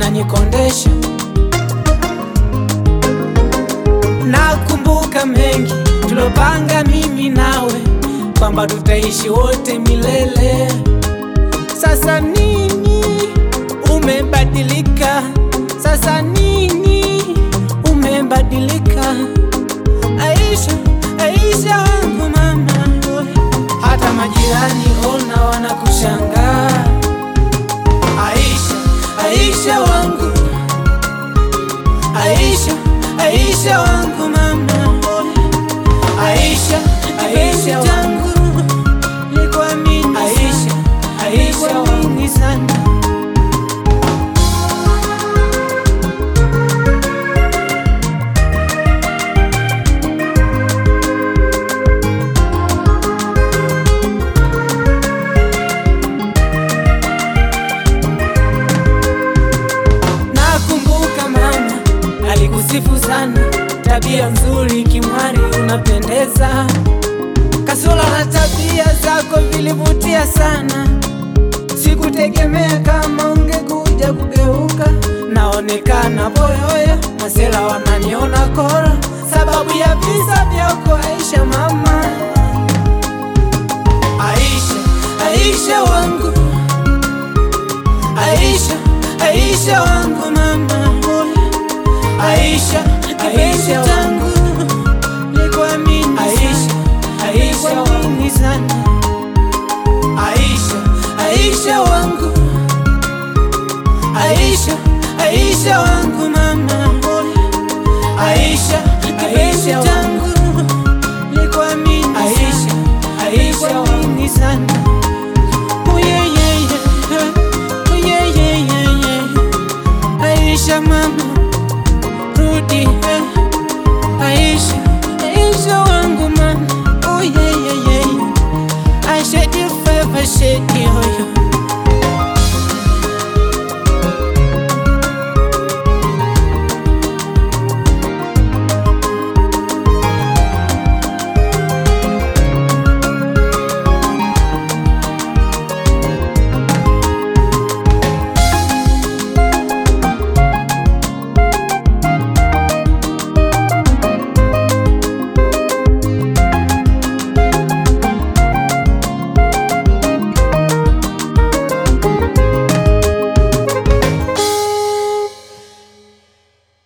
unanikondesha. Nakumbuka mengi tulopanga mimi nawe, kwamba tutaishi wote milele. Sasa nini umebadilika? Sasa nini umebadilika? Aisha, Aisha wangu mama, hata majirani ona wanakushangaa. Aisha, Aisha wangu, Aisha, Aisha wangu mama, Aisha, Aisha wangu, nikuamini Aisha, Aisha wangu sana. Alikusifu sana, tabia nzuri, kimwari unapendeza. Kasula na tabia zako vilivutia sana. Sikutegemea kama ungekuja kugeuka. Naonekana boyoyo, masela wananiona kora, sababu ya visa vyako Aisha mama. Aisha, Aisha wangu, Aisha, Aisha wangu mama, Aisha, Aisha wangu, nikuamini Aisha, Aisha wangu sana. Aisha, Aisha wangu, Aisha, Aisha wangu mama, Aisha, Aisha wangu, nikuamini Aisha, Aisha wangu sana. Oh yeah yeah yeah, oh yeah yeah yeah yeah, Aisha mama, rudi Aisha, Aisha wangu mama, oh yeah yeah yeah, I shed your favor, shed your